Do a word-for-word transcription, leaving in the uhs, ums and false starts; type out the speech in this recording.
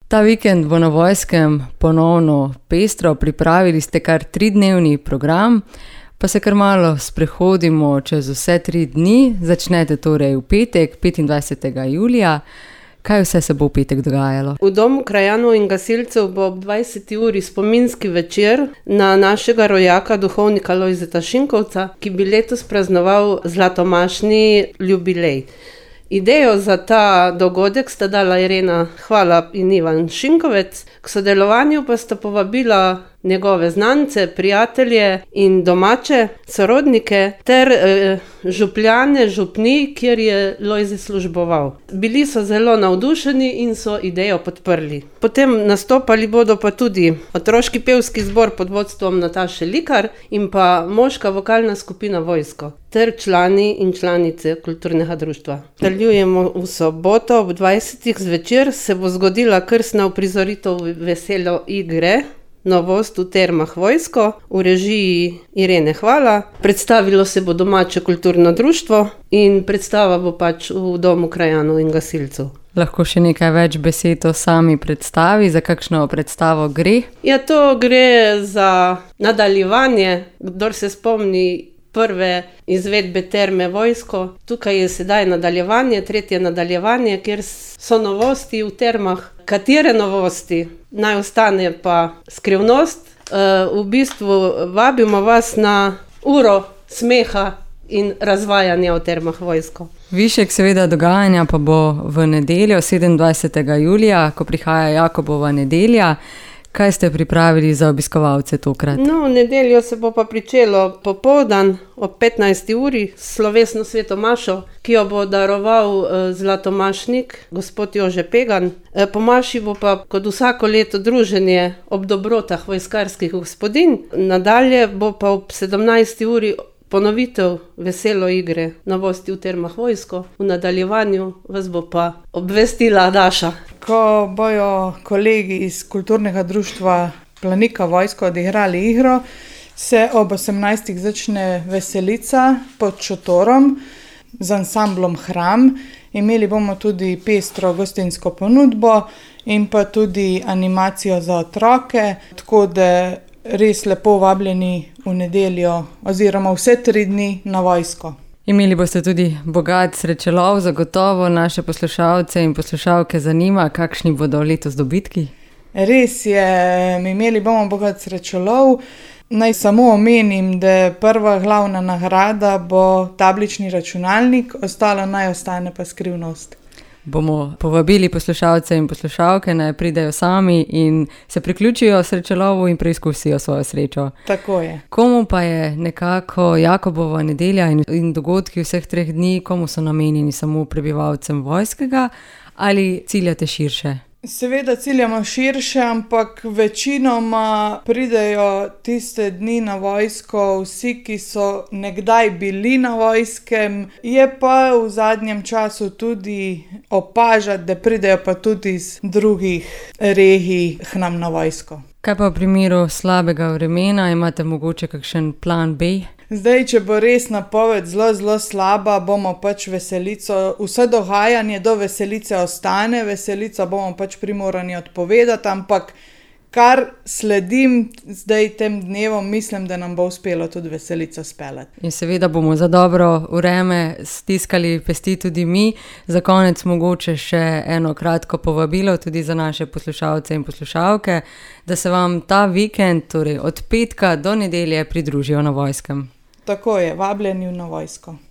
Ta vikend bo na Vojskem ponovno pestro, pripravili ste kar tridnevni program, pa se kar malo sprehodimo čez vse tri dni. Začnete torej v petek, petindvajsetega julija. Kaj vse se bo v petek dogajalo? V Domu krajanov in gasilcev bo ob dvajseti uri spominski večer na našega rojaka, duhovnika Lojzeta Šinkovca, ki bi letos praznoval zlatomašni jubilej. Idejo za ta dogodek sta dala Irena Hvala in Ivan Šinkovec, k sodelovanju pa sta povabila njegove znance, prijatelje in domače sorodnike ter eh, župljane, župni, kjer je Lojze služboval. Bili so zelo navdušeni in so idejo podprli. Potem nastopali bodo pa tudi otroški pevski zbor pod vodstvom Nataše Likar in pa moška vokalna skupina Vojsko ter člani in članice kulturnega društva. Nadaljujemo v soboto ob dvajsetih zvečer se bo zgodila krstna uprizoritev Veselo igre, novost v Termah Vojsko v režiji Irene Hvala. Predstavilo se bo domače kulturno društvo in predstava bo pač v Domu krajanov in gasilcev. Lahko še nekaj več besed o sami predstavi, za kakšno predstavo gre? Ja, to gre za nadaljevanje, kdor se spomni prve izvedbe Terme Vojsko. Tukaj je sedaj nadaljevanje, tretje nadaljevanje, kjer so novosti v termah. Katere novosti? Naj ostane pa skrivnost. V bistvu vabimo vas na uro smeha in razvajanja v Termah Vojsko. Višek seveda dogajanja pa bo v nedeljo, sedemindvajsetega julija, ko prihaja Jakobova nedelja. Kaj ste pripravili za obiskovalce tokrat? No, v nedeljo se bo pa pričelo popoldan ob petnajsti uri s slovesno sveto mašo, ki jo bo daroval zlatomašnik, gospod Jože Pegan. Po maši bo pa kot vsako leto druženje ob dobrotah vojskarskih gospodinj. Nadalje bo pa ob sedemnajsti uri ponovitev Veselo igre, novosti v Termah Vojsko. V nadaljevanju vas bo pa obvestila Daša. Ko bojo kolegi iz kulturnega društva Planika Vojsko odigrali igro, se ob osemnajstih začne veselica pod šotorom z ansamblom Hram. Imeli bomo tudi pestro gostinsko ponudbo in pa tudi animacijo za otroke, tako da res lepo vabljeni v nedeljo oziroma vse tri dni na Vojsko. Imeli boste tudi bogat srečelov, zagotovo naše poslušalce in poslušalke zanima, kakšni bodo letos dobitki. Res je, imeli bomo bogat srečelov. Naj samo omenim, da prva glavna nagrada bo tablični računalnik, ostalo naj ostane pa skrivnost. Bomo povabili poslušalce in poslušalke, naj pridejo sami in se priključijo srečelovu in preizkusijo svojo srečo. Tako je. Komu pa je nekako Jakobova nedelja in, in dogodki vseh treh dni, komu so namenjeni samo prebivalcem Vojskega ali ciljate širše? Seveda ciljamo širše, ampak večinoma pridejo tiste dni na Vojsko vsi, ki so nekdaj bili na Vojskem. Je pa v zadnjem času tudi opažati, da pridejo pa tudi iz drugih regij k nam na Vojsko. Kaj pa v primeru slabega vremena, imate mogoče kakšen plan B? Zdaj, če bo res napoved zelo, zelo slaba, bomo pač veselico, vse dogajanje do veselice ostane, veselico bomo pač primorani odpovedati, ampak kar sledim zdaj tem dnevom, mislim, da nam bo uspelo tudi veselico speljati. In seveda bomo za dobro vreme stiskali pesti tudi mi. Za konec mogoče še eno kratko povabilo tudi za naše poslušalce in poslušalke, da se vam ta vikend, torej od petka do nedelje, pridružijo na Vojskem. Tako je, vabljeni na Vojsko.